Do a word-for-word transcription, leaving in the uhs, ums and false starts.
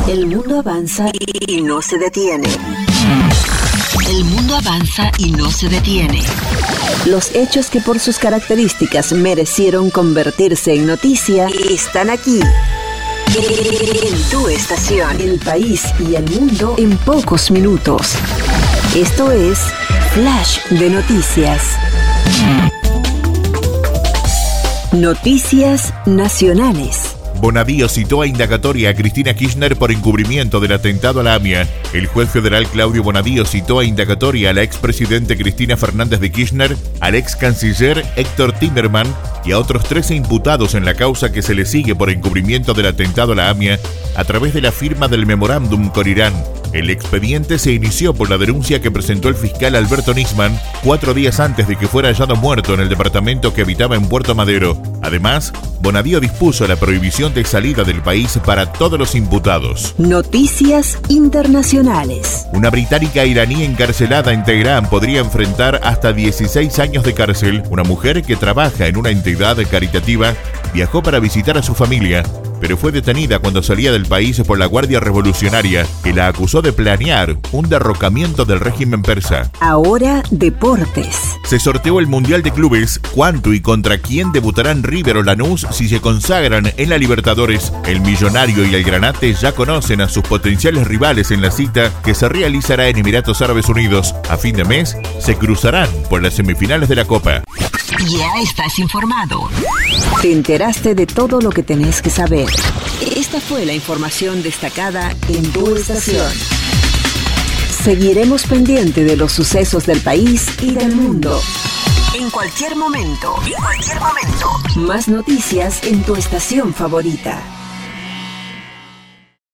El mundo avanza y no se detiene. El mundo avanza y no se detiene. Los hechos que por sus características merecieron convertirse en noticia están aquí. En tu estación, el país y el mundo en pocos minutos. Esto es Flash de Noticias. Noticias nacionales. Bonadío citó a indagatoria a Cristina Kirchner por encubrimiento del atentado a la AMIA. El juez federal Claudio Bonadío citó a indagatoria a la expresidente Cristina Fernández de Kirchner, al ex canciller Héctor Timerman y a otros trece imputados en la causa que se le sigue por encubrimiento del atentado a la AMIA a través de la firma del memorándum con Irán. El expediente se inició por la denuncia que presentó el fiscal Alberto Nisman cuatro días antes de que fuera hallado muerto en el departamento que habitaba en Puerto Madero. Además, Bonadío dispuso la prohibición de salida del país para todos los imputados. Noticias internacionales. Una británica iraní encarcelada en Teherán podría enfrentar hasta dieciséis años de cárcel. Una mujer que trabaja en una entidad caritativa viajó para visitar a su familia, pero fue detenida cuando salía del país por la Guardia Revolucionaria, que la acusó de planear un derrocamiento del régimen persa. Ahora, deportes. Se sorteó el Mundial de Clubes. ¿Cuánto y contra quién debutarán River o Lanús si se consagran en la Libertadores? El Millonario y el Granate ya conocen a sus potenciales rivales en la cita que se realizará en Emiratos Árabes Unidos. A fin de mes, se cruzarán por las semifinales de la Copa. Ya estás informado. Te enteraste de todo lo que tenés que saber. Esta fue la información destacada en tu estación. Seguiremos pendiente de los sucesos del país y del mundo. En cualquier momento, en cualquier momento. Más noticias en tu estación favorita.